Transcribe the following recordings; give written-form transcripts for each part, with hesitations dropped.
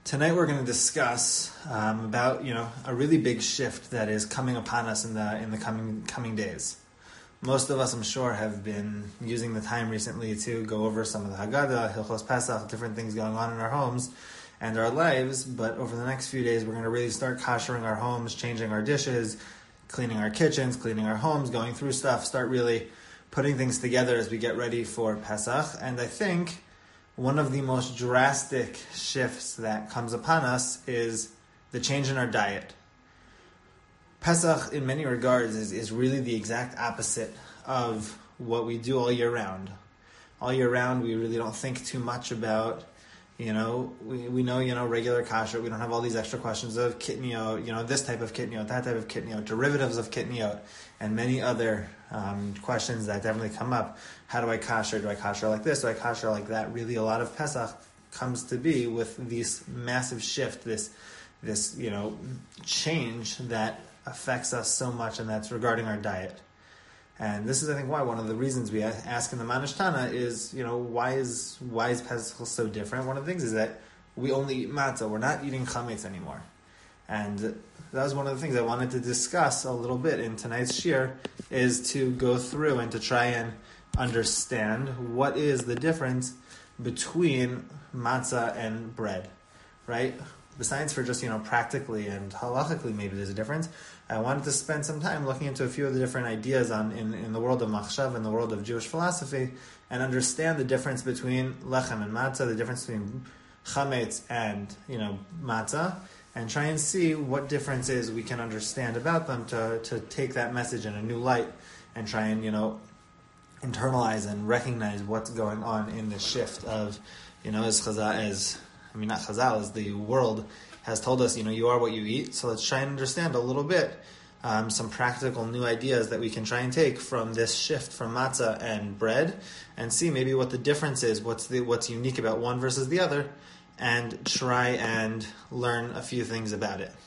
Tonight we're going to discuss about a really big shift that is coming upon us in the coming days. Most of us, I'm sure, have been using the time recently to go over some of the Haggadah, Hilchos Pesach, different things going on in our homes and our lives. But over the next few days, we're going to really start koshering our homes, changing our dishes, cleaning our kitchens, cleaning our homes, going through stuff, start really putting things together as we get ready for Pesach. And I think one of the most drastic shifts that comes upon us is the change in our diet. Pesach, in many regards, is really the exact opposite of what we do all year round. All year round, we really don't think too much about, we know, regular kasher. We don't have all these extra questions of kitniot, this type of kitniot, that type of kitniot, derivatives of kitniot, and many other questions that definitely come up. How do I kasher? Do I kasher like this? Do I kasher like that? Really, a lot of Pesach comes to be with this massive shift, this change that affects us so much, and that's regarding our diet. And this is, I think, why one of the reasons we ask in the Manishtana is, why is Pesach so different? One of the things is that we only eat matzah. We're not eating chametz anymore. And that was one of the things I wanted to discuss a little bit in tonight's shir, is to go through and to try and understand what is the difference between matzah and bread, right? Besides for just, practically and halachically maybe there's a difference, I wanted to spend some time looking into a few of the different ideas in the world of machshav, in the world of Jewish philosophy, and understand the difference between lechem and matzah, the difference between chametz and, matzah, and try and see what differences we can understand about them to take that message in a new light and try and, internalize and recognize what's going on in the shift of, as the world has told us, you are what you eat. So let's try and understand a little bit some practical new ideas that we can try and take from this shift from matzah and bread, and see maybe what the difference is, what's unique about one versus the other, and try and learn a few things about it.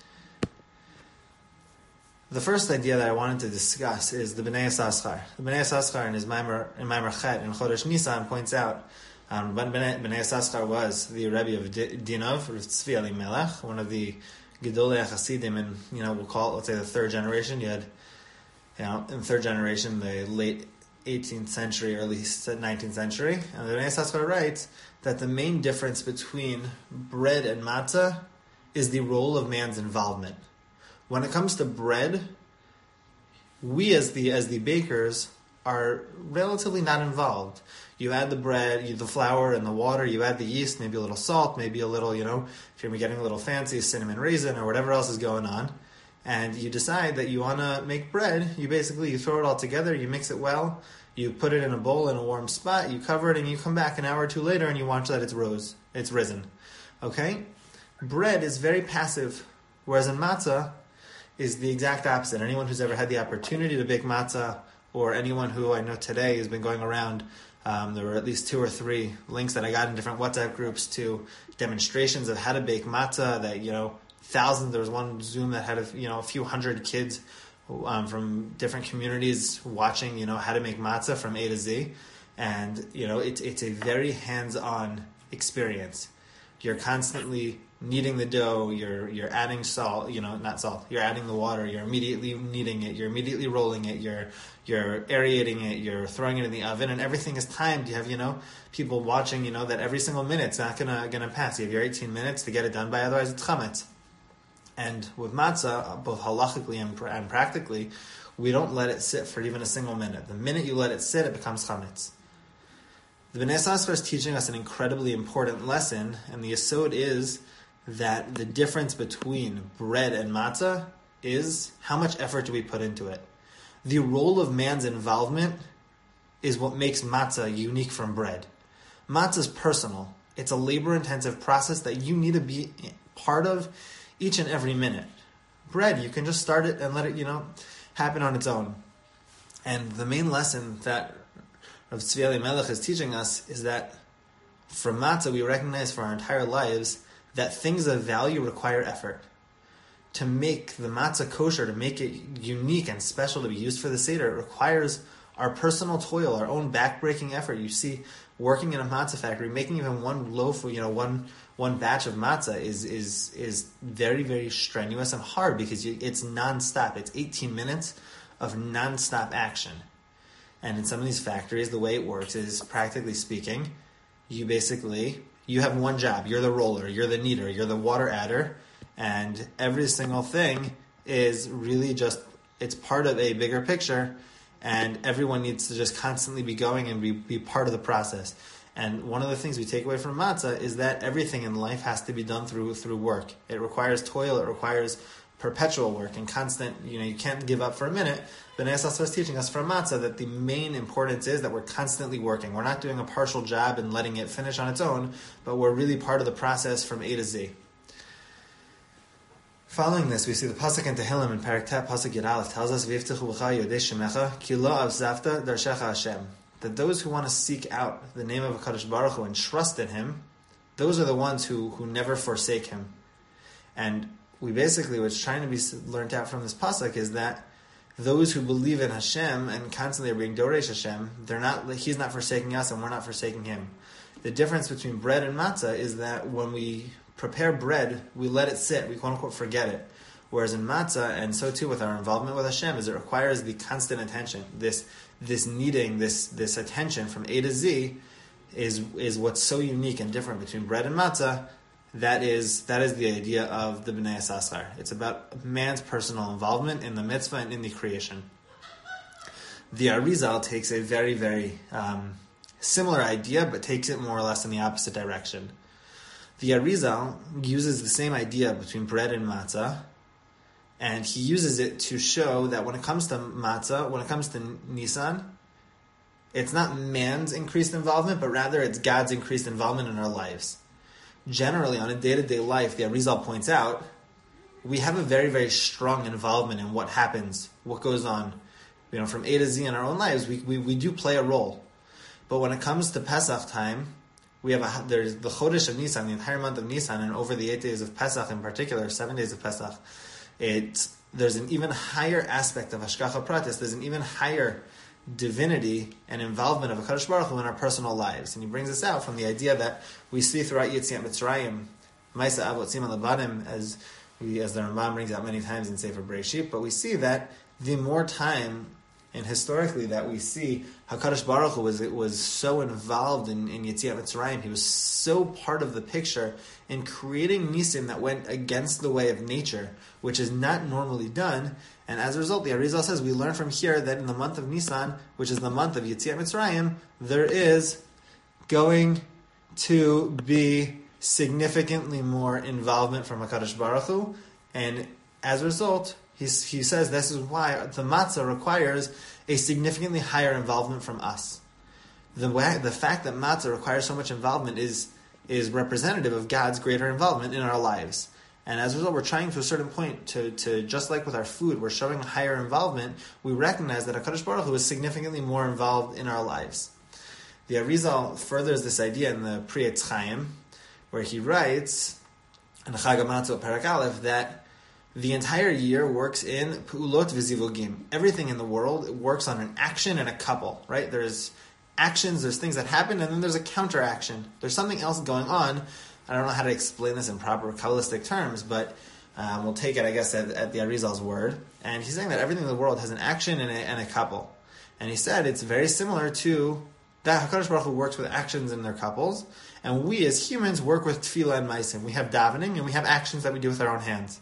The first idea that I wanted to discuss is the Bnei Yissaschar. The Bnei Yissaschar in his Maimer Chet in Chodesh Nisan points out when Bnei Yissaschar was the Rebbe of Dinov, Rav Tzvi Elimelech, one of the Gedolei Hasidim, and we'll call it, let's say, the third generation. You had, in third generation, the late 18th century, early 19th century, and the Bnei Yissaschar writes that the main difference between bread and matzah is the role of man's involvement. When it comes to bread, we as the bakers are relatively not involved. You add the bread, the flour and the water, you add the yeast, maybe a little salt, maybe a little, if you're getting a little fancy, cinnamon raisin or whatever else is going on, and you decide that you want to make bread, you throw it all together, you mix it well, you put it in a bowl in a warm spot, you cover it, and you come back an hour or two later and you watch that it's risen. Okay? Bread is very passive, whereas in matzah is the exact opposite. Anyone who's ever had the opportunity to bake matzah, or anyone who I know today has been going around, there were at least 2 or 3 links that I got in different WhatsApp groups to demonstrations of how to bake matzah that, thousands. There was one Zoom that had a few hundred kids from different communities watching, how to make matzah from A to Z. And, it's a very hands-on experience. You're constantly kneading the dough, you're adding salt, not salt, you're adding the water, you're immediately kneading it, you're immediately rolling it, you're aerating it, you're throwing it in the oven, and everything is timed. You have, people watching, that every single minute's not gonna pass. You have your 18 minutes to get it done by, otherwise it's chametz. And with matzah, both halachically and practically, we don't let it sit for even a single minute. The minute you let it sit, it becomes chametz. The Bnei Yissaschar is teaching us an incredibly important lesson, and the yesod is that the difference between bread and matzah is how much effort do we put into it. The role of man's involvement is what makes matzah unique from bread. Matzah is personal. It's a labor-intensive process that you need to be part of each and every minute. Bread, you can just start it and let it, happen on its own. And the main lesson that Rav Tzvi Elimelech is teaching us is that from matzah we recognize for our entire lives that things of value require effort. To make the matzah kosher, to make it unique and special to be used for the Seder, it requires our personal toil, our own back-breaking effort. You see working in a matzah factory, making even one loaf, one batch of matzah is very, very strenuous and hard because it's nonstop. It's 18 minutes of nonstop action. And in some of these factories, the way it works is, practically speaking, you have one job. You're the roller, you're the kneader, you're the water adder, and every single thing is really just, it's part of a bigger picture, and everyone needs to just constantly be going and be part of the process. And one of the things we take away from matzah is that everything in life has to be done through work. It requires toil, it requires perpetual work and constant, you can't give up for a minute. Bnei Yissaschar is teaching us from matzah that the main importance is that we're constantly working. We're not doing a partial job and letting it finish on its own, but we're really part of the process from A to Z. Following this, we see the pasuk in Tehillim in Parak Tet, pasuk Yud Aleph tells us, "V'yiftechu b'cha yodei shemecha, ki lo avzavta darshecha Hashem." That those who want to seek out the name of HaKadosh Baruch Hu and trust in Him, those are the ones who never forsake Him. And we basically, what's trying to be learned out from this pasuk is that those who believe in Hashem and constantly are being Doresh Hashem, He's not forsaking us and we're not forsaking Him. The difference between bread and matzah is that when we prepare bread, we let it sit, we quote unquote forget it. Whereas in matzah, and so too with our involvement with Hashem, is it requires the constant attention. This needing, this attention from A to Z is what's so unique and different between bread and matzah. That is the idea of the Bnei Yissaschar. It's about man's personal involvement in the mitzvah and in the creation. The Arizal takes a very, very similar idea, but takes it more or less in the opposite direction. The Arizal uses the same idea between bread and matzah, and he uses it to show that when it comes to matzah, when it comes to Nisan, it's not man's increased involvement, but rather it's God's increased involvement in our lives. Generally, on a day-to-day life, the Arizal points out, we have a very, very strong involvement in what happens, what goes on. From A to Z in our own lives, we do play a role. But when it comes to Pesach time, there's the Chodesh of Nisan, the entire month of Nisan, and over the 8 days of Pesach in particular, 7 days of Pesach, there's an even higher aspect of Hashgacha Pratis, there's an even higher divinity and involvement of HaKadosh Baruch Hu in our personal lives. And he brings us out from the idea that we see throughout Yetziat Mitzrayim, Maisa Avot Siman Levadim, as the Rambam brings out many times in Sefer Bereshit, but we see that the more time, and historically, that we see HaKadosh Baruch Hu was so involved in Yetziat Mitzrayim, he was so part of the picture in creating Nisim that went against the way of nature, which is not normally done. And as a result, the Arizal says, we learn from here that in the month of Nisan, which is the month of Yetziat Mitzrayim, there is going to be significantly more involvement from HaKadosh Baruch Hu. And as a result, he says this is why the matzah requires a significantly higher involvement from us. The fact that matzah requires so much involvement is representative of God's greater involvement in our lives. And as a result, we're trying to a certain point to just like with our food, we're showing higher involvement. We recognize that HaKadosh Baruch Hu is significantly more involved in our lives. The Arizal furthers this idea in the Pri Etz Chaim, where he writes in Chag HaMatzot Parak Aleph that the entire year works in Pu'ulot V'Zivugim. Everything in the world works on an action and a couple, right? There's actions, there's things that happen, and then there's a counteraction. There's something else going on. I don't know how to explain this in proper Kabbalistic terms, but we'll take it, I guess, at the Arizal's word. And he's saying that everything in the world has an action and a couple. And he said it's very similar to that HaKadosh Baruch Hu works with actions in their couples, and we as humans work with tefillah and maisim. We have davening, and we have actions that we do with our own hands.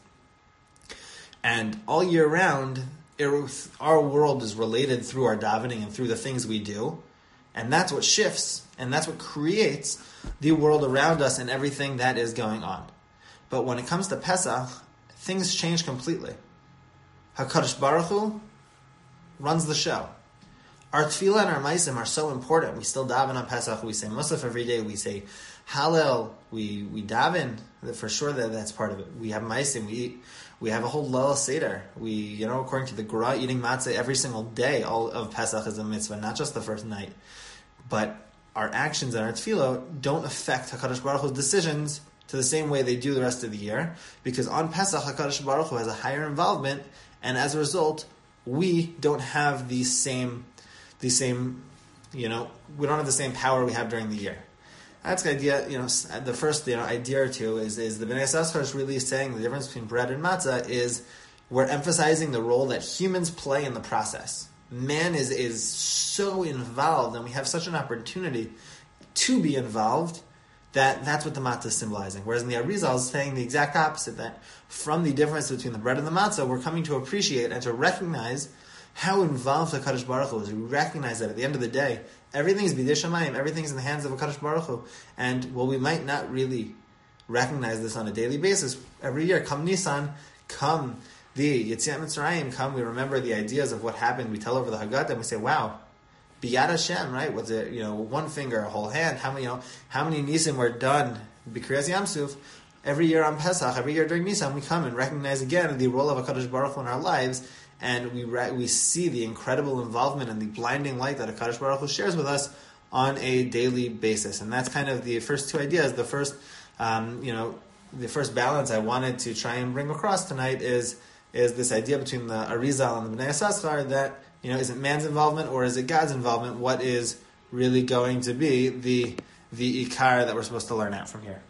And all year round, our world is related through our davening and through the things we do. And that's what shifts, and that's what creates the world around us and everything that is going on. But when it comes to Pesach, things change completely. HaKadosh Baruch Hu runs the show. Our tefillah and our maisim are so important. We still daven on Pesach. We say Musaf every day. We say Hallel. We daven. For sure that's part of it. We have maisim. We eat. We have a whole Leil Seder. We, according to the Gemara, eating matzah every single day all of Pesach is a mitzvah, not just the first night. But our actions and our tefillah don't affect HaKadosh Baruch Hu's decisions to the same way they do the rest of the year, because on Pesach, HaKadosh Baruch Hu has a higher involvement, and as a result, we don't have the same we don't have the same power we have during the year. That's the idea, the first, idea or two is the Bnei Yissaschar is really saying the difference between bread and matzah is we're emphasizing the role that humans play in the process. Man is so involved, and we have such an opportunity to be involved that's what the matzah is symbolizing. Whereas in the Arizal is saying the exact opposite, that from the difference between the bread and the matzah, we're coming to appreciate and to recognize how involved HaKadosh Baruch Hu is. We recognize that at the end of the day, everything is b'yedei shamayim, everything is in the hands of HaKadosh Baruch Hu. And while we might not really recognize this on a daily basis, every year, come Nisan, come the Yetziat Mitzrayim, come, we remember the ideas of what happened, we tell over the Haggadah, and we say, wow, Biyad Hashem, right? Was it, one finger, a whole hand? How many Nisan were done? B'Kriyas Yamsuf. Every year on Pesach, every year during Nisan, we come and recognize again the role of HaKadosh Baruch Hu in our lives, and we see the incredible involvement and the blinding light that HaKadosh Baruch Hu shares with us on a daily basis. And that's kind of the first two ideas. The first, the first balance I wanted to try and bring across tonight is this idea between the Arizal and the Bnei Yissaschar that, is it man's involvement or is it God's involvement? What is really going to be the ikar that we're supposed to learn out from here?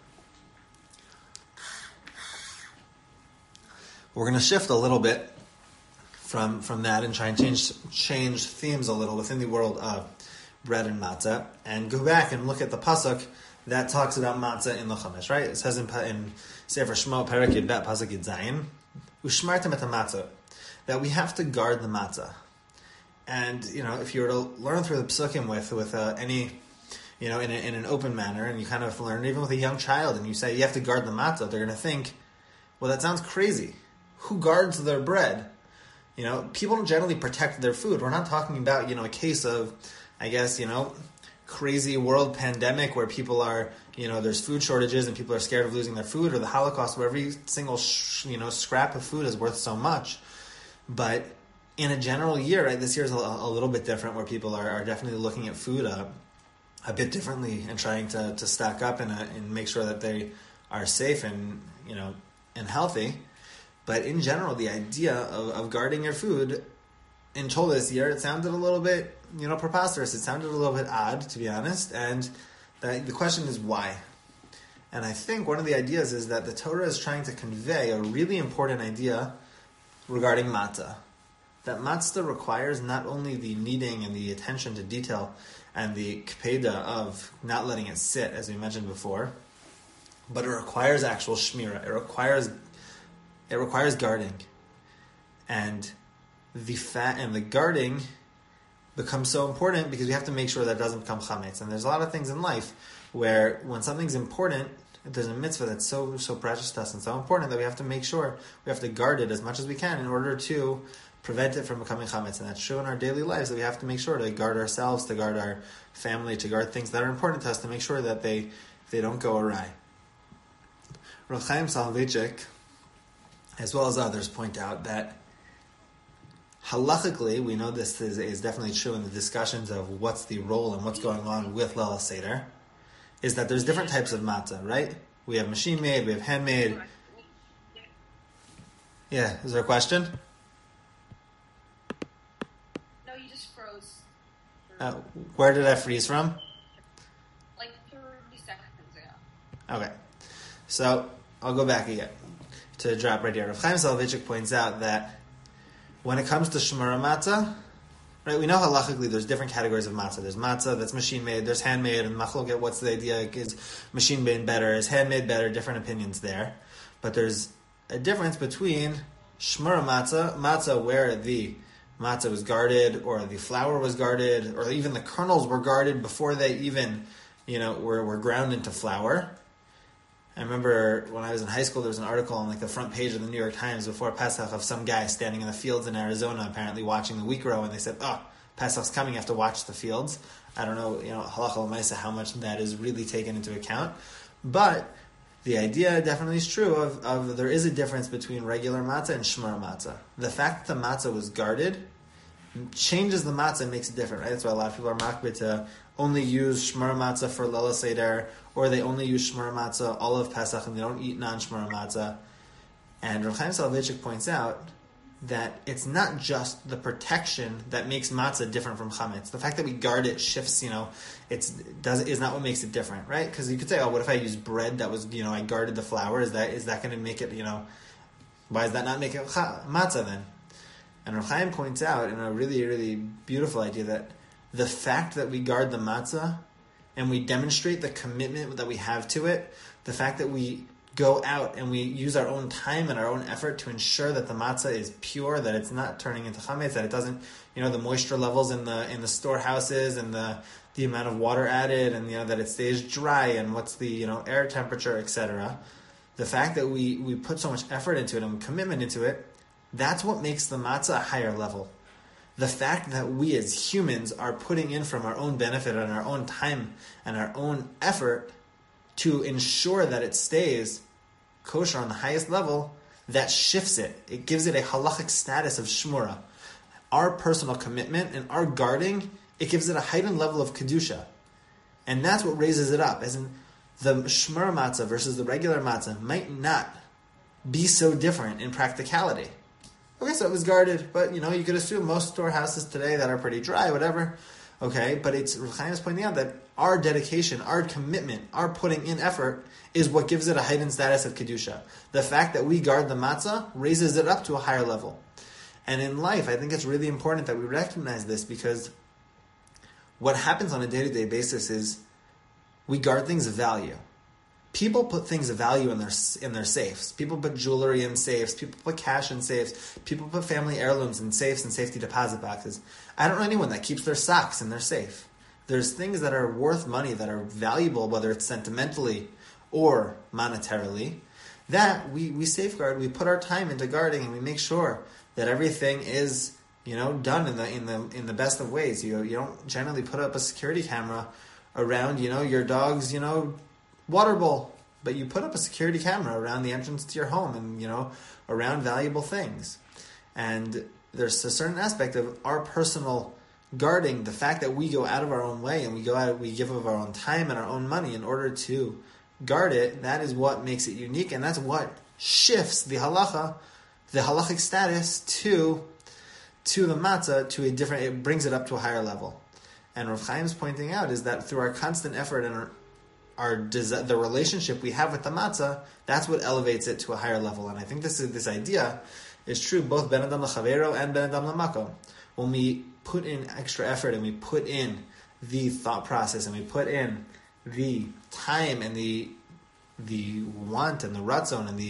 We're going to shift a little bit from that and try and change themes a little within the world of bread and matzah, and go back and look at the pasuk that talks about matzah in the Chumash. Right? It says in Sefer Shmo Perek Yud Bet pasuk Yud Zayin, Ushmartem et matzah, that we have to guard the matzah. And if you were to learn through the psukim with any, in an open manner, and you kind of learn even with a young child, and you say you have to guard the matzah, they're going to think, well, that sounds crazy. Who guards their bread? People don't generally protect their food. We're not talking about, a case of, I guess, crazy world pandemic where people are, there's food shortages and people are scared of losing their food, or the Holocaust where every single, scrap of food is worth so much. But in a general year, right, this year is a little bit different, where people are definitely looking at food a bit differently and trying to stock up and make sure that they are safe and, and healthy. But in general, the idea of guarding your food in Tola this year, it sounded a little bit, preposterous. It sounded a little bit odd, to be honest. And the question is why? And I think one of the ideas is that the Torah is trying to convey a really important idea regarding matzah. That matzah requires not only the kneading and the attention to detail and the kpeda of not letting it sit, as we mentioned before, but it requires actual shmira. It requires guarding, and the guarding becomes so important because we have to make sure that it doesn't become chametz. And there's a lot of things in life where when something's important, there's a mitzvah that's so precious to us and so important that we have to make sure we have to guard it as much as we can in order to prevent it from becoming chametz. And that's true in our daily lives, that we have to make sure to guard ourselves, to guard our family, to guard things that are important to us, to make sure that they don't go awry. Rav Chaim Soloveitchik, as well as others, point out that halachically, we know this is definitely true in the discussions of what's the role and what's going on with Leil Seder, is that there's different types of matzah, right? We have machine-made, we have handmade. Yeah, is there a question? No, you just froze. Where did I freeze from? Like 30 seconds ago. Okay, so I'll go back again to drop right here. Rav Chaim Soloveitchik points out that when it comes to shmura matzah, right, we know halachically there's different categories of matzah. There's matzah that's machine-made, there's handmade, and machloket, what's the idea? Is machine-made better? Is handmade better? Different opinions there. But there's a difference between shmura matzah where the matzah was guarded, or the flour was guarded, or even the kernels were guarded before they even, were ground into flour. I remember when I was in high school, there was an article on the front page of the New York Times before Pesach of some guy standing in the fields in Arizona, apparently watching the wheat grow, and they said, Pesach's coming, you have to watch the fields. I don't know, halacha l'maisa, how much that is really taken into account. But the idea definitely is true of there is a difference between regular matzah and shmura matzah. The fact that the matzah was guarded changes the matzah and makes it different, right? That's why a lot of people are makbid to only use shmura matzah for Leil Seder, or they only use shmura matzah all of Pesach and they don't eat non-shmura matzah. And Rav Chaim Soloveitchik points out that it's not just the protection that makes matzah different from chametz. The fact that we guard it shifts, is not what makes it different, right? Because you could say, oh, what if I use bread that was, I guarded the flour? Is that going to make it, why does that not make it matzah then? And Rav Chaim points out in a really, really beautiful idea that the fact that we guard the matzah and we demonstrate the commitment that we have to it, the fact that we go out and we use our own time and our own effort to ensure that the matzah is pure, that it's not turning into chametz, that it doesn't, the moisture levels in the storehouses and the amount of water added, and that it stays dry, and what's the air temperature, etc. The fact that we put so much effort into it and commitment into it, that's what makes the matzah a higher level. The fact that we as humans are putting in from our own benefit and our own time and our own effort to ensure that it stays kosher on the highest level, that shifts it. It gives it a halachic status of shmura. Our personal commitment and our guarding, it gives it a heightened level of kedusha. And that's what raises it up. As in, the shmura matzah versus the regular matzah might not be so different in practicality. Okay, so it was guarded, but you could assume most storehouses today that are pretty dry, whatever. Okay, but Rav Chaim is pointing out that our dedication, our commitment, our putting in effort is what gives it a heightened status of kedusha. The fact that we guard the matzah raises it up to a higher level. And in life, I think it's really important that we recognize this, because what happens on a day-to-day basis is we guard things of value. People put things of value in their safes. People put jewelry in safes. People put cash in safes. People put family heirlooms in safes and safety deposit boxes. I don't know anyone that keeps their socks in their safe. There's things that are worth money, that are valuable, whether it's sentimentally or monetarily, that we safeguard. We put our time into guarding, and we make sure that everything is done in the best of ways. You don't generally put up a security camera around your dog's water bowl, but you put up a security camera around the entrance to your home and around valuable things. And there's a certain aspect of our personal guarding, the fact that we go out of our own way and we give of our own time and our own money in order to guard it. That is what makes it unique, and that's what shifts the halachic status to the matzah to a different. It brings it up to a higher level. And Rav Chaim's pointing out is that through our constant effort and the relationship we have with the matzah, that's what elevates it to a higher level. And I think this idea is true both ben adam l'chavero and ben adam l'makom. When we put in extra effort and we put in the thought process and we put in the time and the want and the ratzon and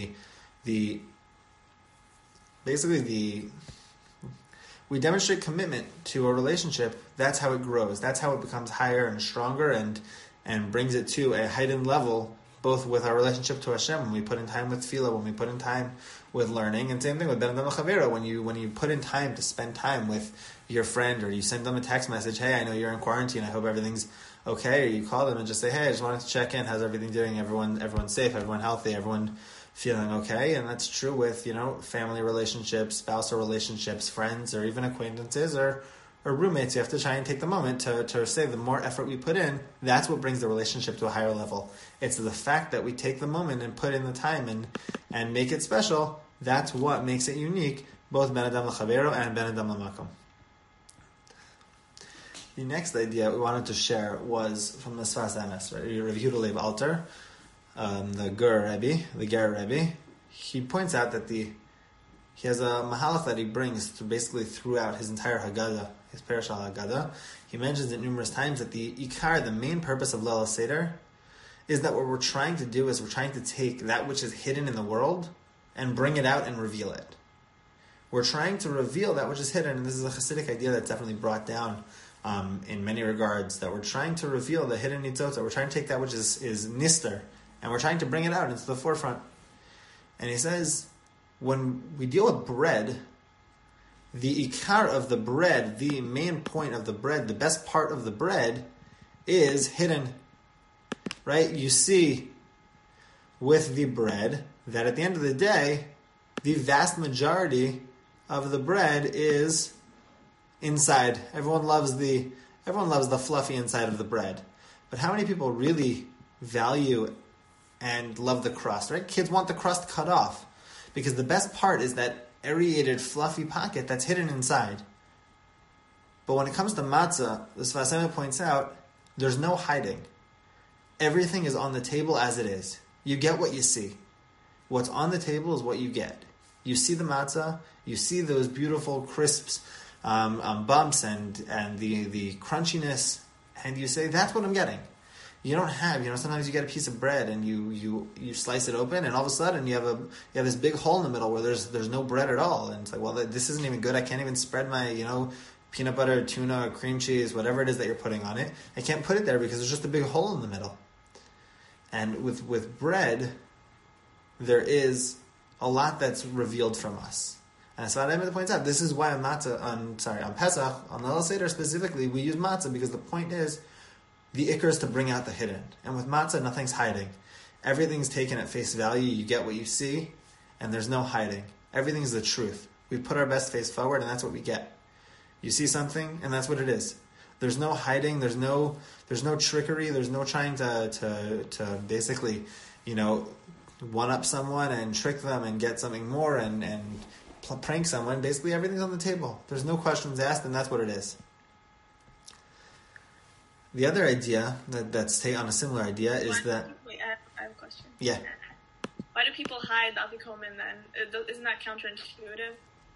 we demonstrate commitment to a relationship, that's how it grows. That's how it becomes higher and stronger and brings it to a heightened level, both with our relationship to Hashem, when we put in time with tefillah, when we put in time with learning, and same thing with ben adam l'chavero, when you put in time to spend time with your friend, or you send them a text message, hey, I know you're in quarantine, I hope everything's okay, or you call them and just say, hey, I just wanted to check in, how's everything doing, everyone's safe, everyone healthy, everyone feeling okay. And that's true with family relationships, spousal relationships, friends, or even acquaintances or roommates. You have to try and take the moment to say the more effort we put in, that's what brings the relationship to a higher level. It's the fact that we take the moment and put in the time and make it special. That's what makes it unique, both ben adam l'chavero and ben adam l'makom. The next idea we wanted to share was from the Sfas Emes, right? Rav Yehuda Leib Alter, the Ger Rebbe. He points out that he has a mahalach that he brings basically throughout his entire Haggadah, his Parashah Haggadah. He mentions it numerous times that the Ikar, the main purpose of Leil Seder, is that what we're trying to do is we're trying to take that which is hidden in the world and bring it out and reveal it. We're trying to reveal that which is hidden, and this is a Hasidic idea that's definitely brought down in many regards, that we're trying to reveal the hidden nitzot, we're trying to take that which is nister, and we're trying to bring it out into the forefront. And he says, when we deal with bread, the ikar of the bread, the main point of the bread, the best part of the bread is hidden. Right? You see with the bread that at the end of the day, the vast majority of the bread is inside. Everyone loves the fluffy inside of the bread. But how many people really value and love the crust, right? Kids want the crust cut off because the best part is that aerated, fluffy pocket that's hidden inside. But when it comes to matzah, the Sfas Emes points out, there's no hiding. Everything is on the table as it is. You get what you see. What's on the table is what you get. You see the matzah, you see those beautiful crisps, bumps and the crunchiness, and you say, that's what I'm getting. You don't have, sometimes you get a piece of bread and you slice it open, and all of a sudden you have this big hole in the middle where there's no bread at all, and it's like, well, this isn't even good. I can't even spread my, peanut butter, tuna, cream cheese, whatever it is that you're putting on it. I can't put it there because there's just a big hole in the middle. And with bread, there is a lot that's revealed from us. And as Sfas Emes points out, this is why on Pesach, on the Seder specifically, we use matzah, because the point is, the ikar is to bring out the hidden. And with matzah, nothing's hiding. Everything's taken at face value. You get what you see, and there's no hiding. Everything's the truth. We put our best face forward, and that's what we get. You see something, and that's what it is. There's no hiding. There's no trickery. There's no trying to basically, one up someone and trick them and get something more and prank someone. Basically, everything's on the table. There's no questions asked, and that's what it is. The other idea that's on a similar idea is that. Wait, I have a question. Yeah. Why do people hide the afikomen then? Isn't that counterintuitive?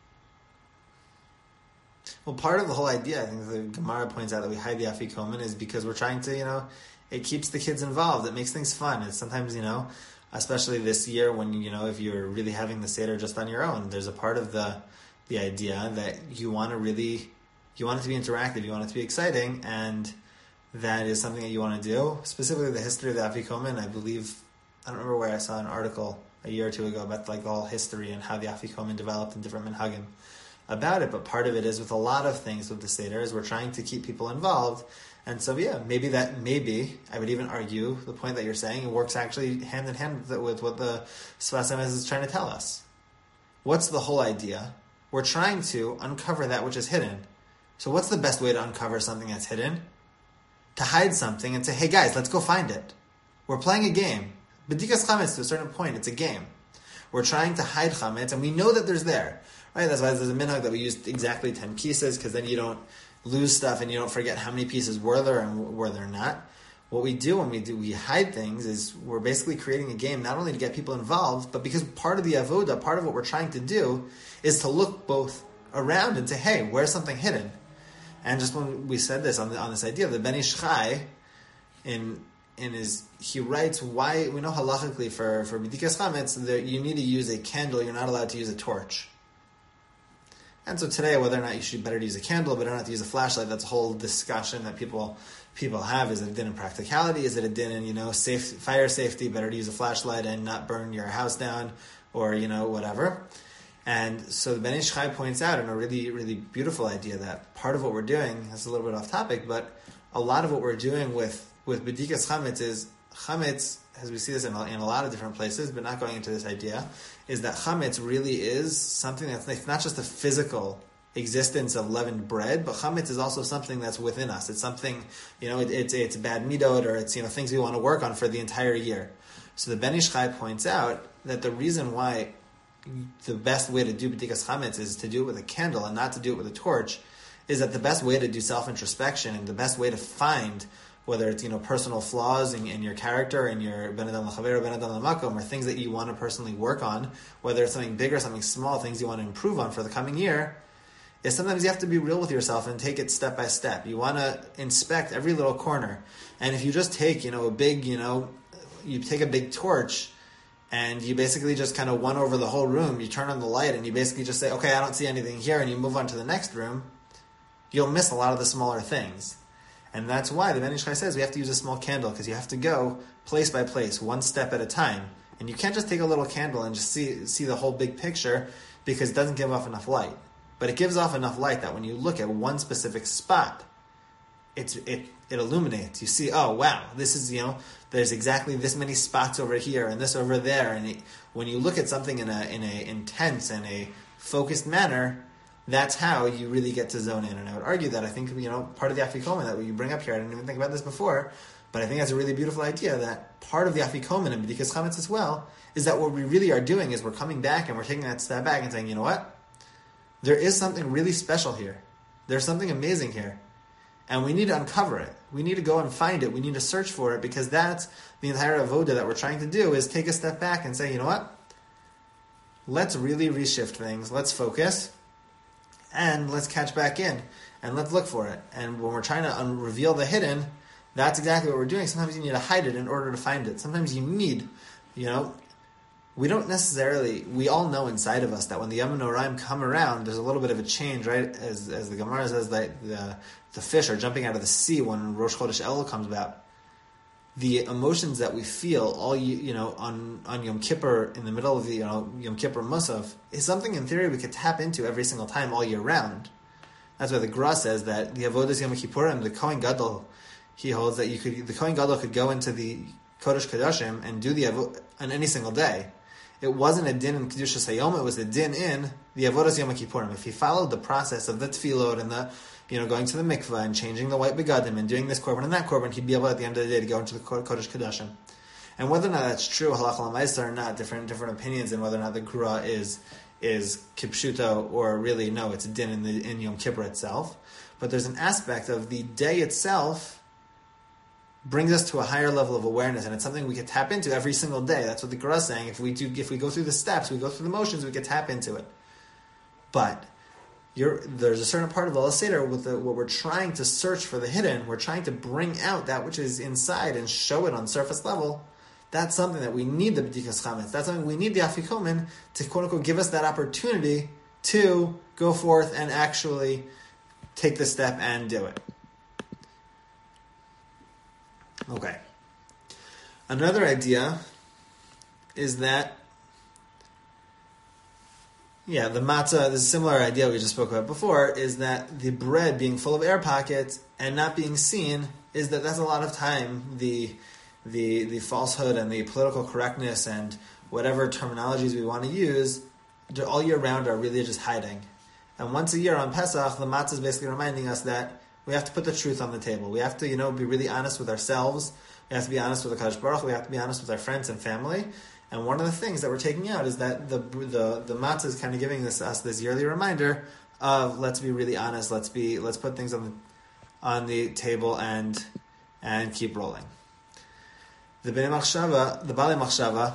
Well, part of the whole idea, I think the Gemara points out that we hide the afikomen is because we're trying to, it keeps the kids involved. It makes things fun. It's sometimes, especially this year when, if you're really having the Seder just on your own, there's a part of the idea that you want it to be interactive, you want it to be exciting, and that is something that you want to do. Specifically the history of the afikomen, I don't remember where I saw an article a year or two ago about the whole history and how the afikomen developed in different minhagim about it, but part of it is with a lot of things with the Seder is we're trying to keep people involved. And so, maybe I would even argue the point that you're saying, it works actually hand in hand with what the Sfas Emes is trying to tell us. What's the whole idea? We're trying to uncover that which is hidden. So what's the best way to uncover something that's hidden? To hide something and say, hey guys, let's go find it. We're playing a game. B'dikas chametz, to a certain point, it's a game. We're trying to hide chametz, and we know that there's there. Right? That's why there's a minhag that we use exactly 10 pieces, because then you don't lose stuff and you don't forget how many pieces were there and were there not. What we do when we hide things is we're basically creating a game not only to get people involved, but because part of the avoda, part of what we're trying to do is to look both around and say, hey, where's something hidden? And just when we said this on this idea, the Ben Ish Chai, he writes why we know halachically for b'dikas chametz that you need to use a candle. You're not allowed to use a torch. And so today, whether or not you should better to use a candle, better not to use a flashlight, that's a whole discussion that people have. Is it a din in practicality? Is it a din in fire safety? Better to use a flashlight and not burn your house down, or whatever. And so the Ben Ish Chai points out in a really, really beautiful idea that part of what we're doing, that's a little bit off topic, but a lot of what we're doing with b'dikas chametz is chametz, as we see this in a lot of different places, but not going into this idea, is that chametz really is something that's like not just a physical existence of leavened bread, but chametz is also something that's within us. It's something, it's bad midot, or it's, things we want to work on for the entire year. So the Ben Ish Chai points out that the reason why the best way to do b'dikas chametz is to do it with a candle and not to do it with a torch is that the best way to do self-introspection and the best way to find whether it's personal flaws in your character and your ben adam l'chaver, ben adam l'makom, or things that you want to personally work on, whether it's something big or something small, things you want to improve on for the coming year, is sometimes you have to be real with yourself and take it step by step. You want to inspect every little corner, and if you just take you take a big torch and you basically just kind of one over the whole room, you turn on the light and you basically just say, okay, I don't see anything here, and you move on to the next room, you'll miss a lot of the smaller things. And that's why the Ben Ish Chai says we have to use a small candle, because you have to go place by place, one step at a time. And you can't just take a little candle and just see the whole big picture, because it doesn't give off enough light. But it gives off enough light that when you look at one specific spot, it illuminates. You see, oh wow, this is, there's exactly this many spots over here and this over there. And when you look at something in a intense and a focused manner, that's how you really get to zone in. And I would argue that I think, part of the afikomen that you bring up here, I didn't even think about this before, But I think that's a really beautiful idea that part of the Afikomen and B'dikas Chametz as well is that what we really are doing is we're coming back and we're taking that step back and saying, you know what? There is something really special here. There's something amazing here. And we need to uncover it. We need to go and find it. We need to search for it, because that's the entire avoda that we're trying to do, is take a step back and say, you know what? Let's really reshift things. Let's focus. And let's catch back in. And let's look for it. And when we're trying to reveal the hidden, that's exactly what we're doing. Sometimes you need to hide it in order to find it. Sometimes you need, we don't necessarily, we all know inside of us that when the Yom Noraim come around, there's a little bit of a change, right? As the Gemara says, that the fish are jumping out of the sea when Rosh Chodesh Elul comes about. The emotions that we feel on Yom Kippur, in the middle of the Yom Kippur Musaf, is something in theory we could tap into every single time all year round. That's why the Gra says that the Avodas Yom Kippurim, the Kohen Gadol, he holds that the Kohen Gadol could go into the Kodesh Kodashim and do the Avodah on any single day. It wasn't a din in Kedushas Hayom, it was a din in the Avodas Yom Kippurim. If he followed the process of the tefillot and the going to the mikvah and changing the white begadim and doing this korban and that korban, he'd be able at the end of the day to go into the Kodesh Kodashim. And whether or not that's true, halacha l'maisa or not, different opinions, and whether or not the Gra is kipshuto or really no, it's a din in Yom Kippur itself. But there's an aspect of the day itself brings us to a higher level of awareness, and it's something we can tap into every single day. That's what the Gra is saying. If we go through the steps, we go through the motions, we can tap into it. But there's a certain part of the Seder with what we're trying to search for the hidden. We're trying to bring out that which is inside and show it on surface level. That's something that we need the B'dikas Chametz. That's something we need the Afikomen to quote unquote give us that opportunity to go forth and actually take the step and do it. Okay. Another idea is that, the matzah, this is a similar idea we just spoke about before, is that the bread being full of air pockets and not being seen, is that's a lot of time the falsehood and the political correctness and whatever terminologies we want to use all year round are really just hiding. And once a year on Pesach, the matzah is basically reminding us that we have to put the truth on the table. We have to, be really honest with ourselves. We have to be honest with the Kadosh Baruch Hu. We have to be honest with our friends and family. And one of the things that we're taking out is that the matzah is kind of giving us this yearly reminder of let's be really honest. Let's put things on the table and keep rolling. The Bnei Machshava, the Balei Machshava,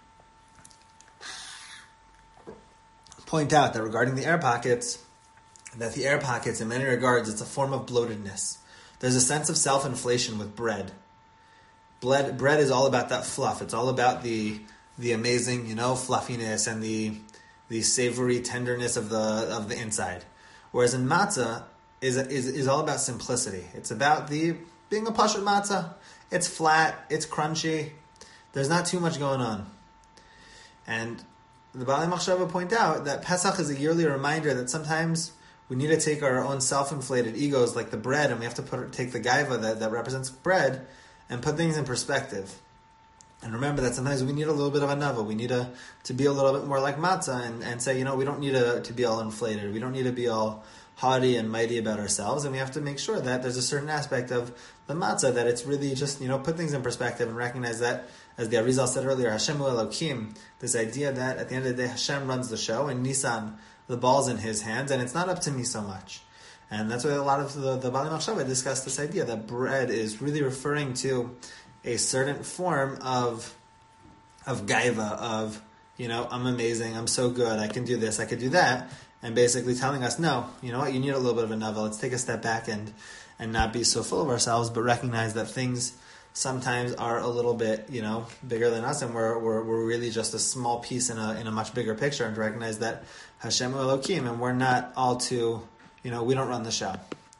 point out that regarding the air pockets, that the air pockets, in many regards, it's a form of bloatedness. There's a sense of self-inflation with bread. Bread is all about that fluff. It's all about the amazing, fluffiness and the savory tenderness of the inside. Whereas in matzah is all about simplicity. It's about being a pashut matzah. It's flat. It's crunchy. There's not too much going on. And the Balei Machshava point out that Pesach is a yearly reminder that sometimes we need to take our own self-inflated egos like the bread, and we have to take the gaiva that represents bread and put things in perspective. And remember that sometimes we need a little bit of a nava. We need to be a little bit more like matzah and say, we don't need to be all inflated. We don't need to be all haughty and mighty about ourselves. And we have to make sure that there's a certain aspect of the matzah that it's really just, put things in perspective and recognize that, as the Arizal said earlier, Hashem hu Elokim, this idea that at the end of the day, Hashem runs the show and Nisan, the ball's in his hands, and it's not up to me so much. And that's why a lot of the Balei Machshava discuss this idea that bread is really referring to a certain form of gaiva, of, I'm amazing, I'm so good, I can do this, I can do that, and basically telling us, no, you know what, you need a little bit of a nava. Let's take a step back and not be so full of ourselves, but recognize that things sometimes are a little bit, bigger than us, and we're really just a small piece in a much bigger picture, and to recognize that Hashem hu Elokim, and we're not all too, we don't run the show.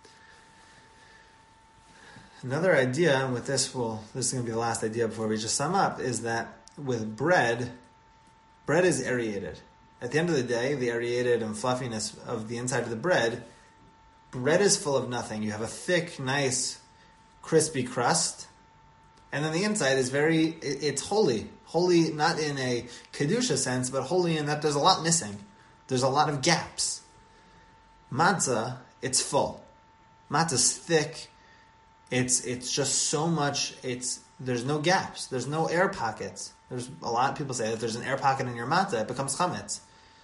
Another idea, and with this is going to be the last idea before we just sum up, is that with bread is aerated. At the end of the day, the aerated and fluffiness of the inside of the bread is full of nothing. You have a thick, nice, crispy crust, and then the inside is it's holy. Holy not in a Kedusha sense, but holy in that there's a lot missing. There's a lot of gaps. Matzah, it's full. Matzah's thick. It's just so much. There's no gaps. There's no air pockets. There's a lot of people say that if there's an air pocket in your matzah, it becomes chametz.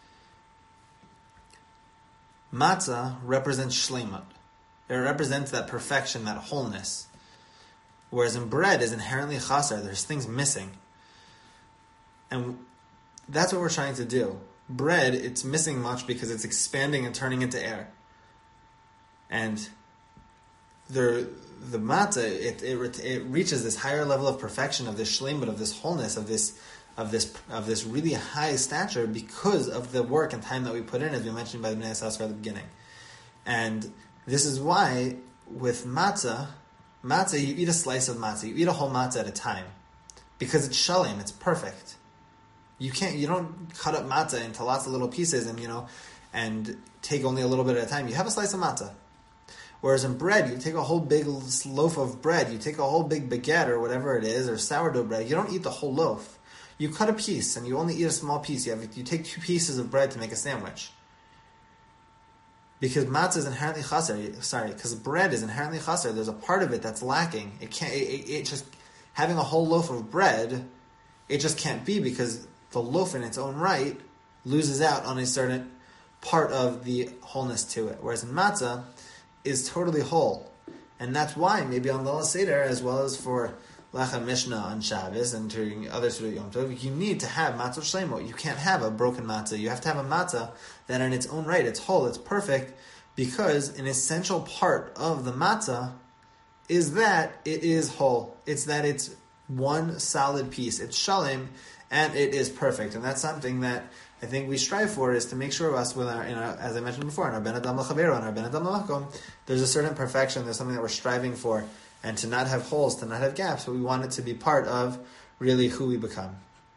Matzah represents shleimut. It represents that perfection, that wholeness. Whereas in bread is inherently chaser. There's things missing. And that's what we're trying to do. Bread, it's missing much because it's expanding and turning into air. And the matzah, it reaches this higher level of perfection, of this shleimut, of this wholeness, of this really high stature because of the work and time that we put in, as we mentioned by the Bnei Yissaschar at the beginning. And this is why with matzah, you eat a slice of matzah, you eat a whole matzah at a time, because it's shalem, it's perfect. You don't cut up matzah into lots of little pieces and take only a little bit at a time. You have a slice of matzah. Whereas in bread, you take a whole big loaf of bread, you take a whole big baguette or whatever it is, or sourdough bread, you don't eat the whole loaf. You cut a piece and you only eat a small piece. You take 2 pieces of bread to make a sandwich. Because matzah is inherently chaser. Because bread is inherently chaser. There's a part of it that's lacking. It just, having a whole loaf of bread, it just can't be, because the loaf in its own right loses out on a certain part of the wholeness to it. Whereas in matzah is totally whole. And that's why maybe on the Seder, as well as for Lechem Mishnah on Shabbos and during other Sudat Yom Tov, you need to have matzah shleimot. You can't have a broken matzah. You have to have a matzah that in its own right, it's whole, it's perfect, because an essential part of the matzah is that it is whole. It's that it's one solid piece. It's shalem, and it is perfect. And that's something that I think we strive for, is to make sure of us with our, as I mentioned before, in our Ben Adam L'Chavero, and our Ben Adam L'Makom, there's a certain perfection, there's something that we're striving for, and to not have holes, to not have gaps, but we want it to be part of really who we become.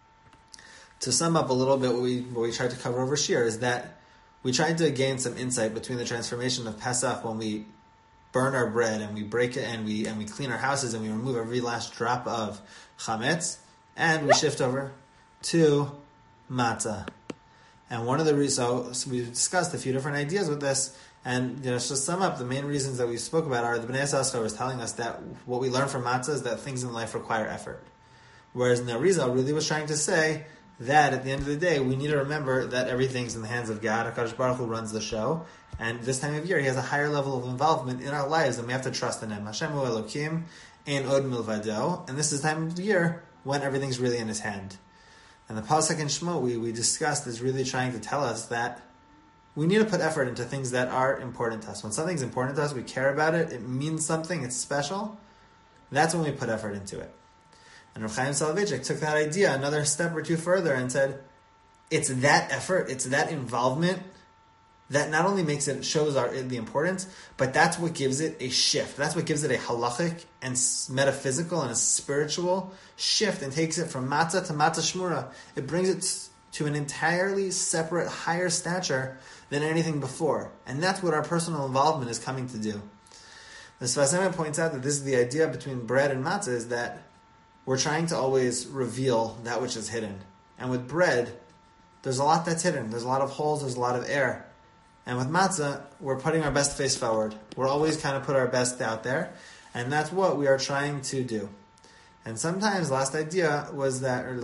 To sum up a little bit, what we tried to cover over Shir is that we tried to gain some insight between the transformation of Pesach, when we burn our bread and we break it and we clean our houses and we remove every last drop of chametz, and we shift over to matzah. And one of the reasons, so we discussed a few different ideas with this, and just to sum up, the main reasons that we spoke about are the Bnei Yissaschar was telling us that what we learn from matzah is that things in life require effort. Whereas the Arizal really was trying to say that at the end of the day, we need to remember that everything's in the hands of God. HaKadosh Baruch Hu runs the show, and this time of year, He has a higher level of involvement in our lives, and we have to trust in Him. Hashem hu Elokim, ein od milvado, and this is the time of the year when everything's really in His hand. And the Pasuk in Shmo we discussed is really trying to tell us that we need to put effort into things that are important to us. When something's important to us, we care about it, it means something, it's special, that's when we put effort into it. And Rav Chaim Soloveitchik took that idea another step or two further and said, it's that effort, it's that involvement that not only shows the importance, but that's what gives it a shift. That's what gives it a halachic and metaphysical and a spiritual shift, and takes it from matzah to matzah shmura. It brings it to an entirely separate, higher stature than anything before. And that's what our personal involvement is coming to do. The Sfas Emes points out that this is the idea between bread and matzah, is that we're trying to always reveal that which is hidden. And with bread, there's a lot that's hidden. There's a lot of holes, there's a lot of air. And with matzah, we're putting our best face forward. We're always kind of put our best out there. And that's what we are trying to do. And sometimes last two ideas was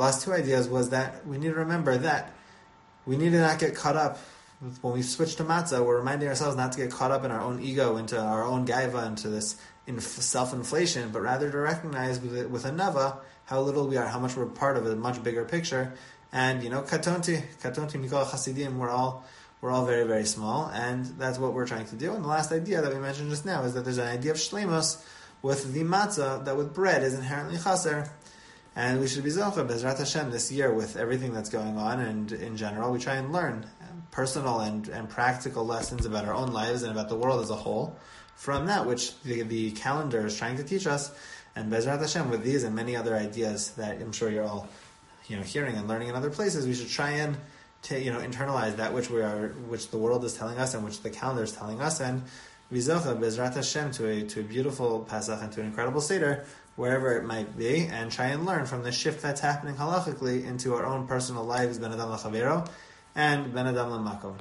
that we need to remember that we need to not get caught up. When we switch to matzah, we're reminding ourselves not to get caught up in our own ego, into our own gaiva, into this self-inflation, but rather to recognize with a nava how little we are, how much we're part of a much bigger picture. And, katonti mikol chasidim, we're all very, very small, and that's what we're trying to do. And the last idea that we mentioned just now is that there's an idea of shleimus with the matzah, that with bread is inherently chaser. And we should be zocher, Bezrat Hashem, this year with everything that's going on, and in general, we try and learn personal and practical lessons about our own lives and about the world as a whole from that which the calendar is trying to teach us. And Bezrat Hashem, with these and many other ideas that I'm sure you're all hearing and learning in other places, we should try and internalize that which the world is telling us and which the calendar is telling us, and vizocha Bezrat Hashem to a beautiful Pesach and to an incredible Seder, wherever it might be, and try and learn from the shift that's happening halachically into our own personal lives, Ben Adam L'Chavero and Ben Adam L'Makom.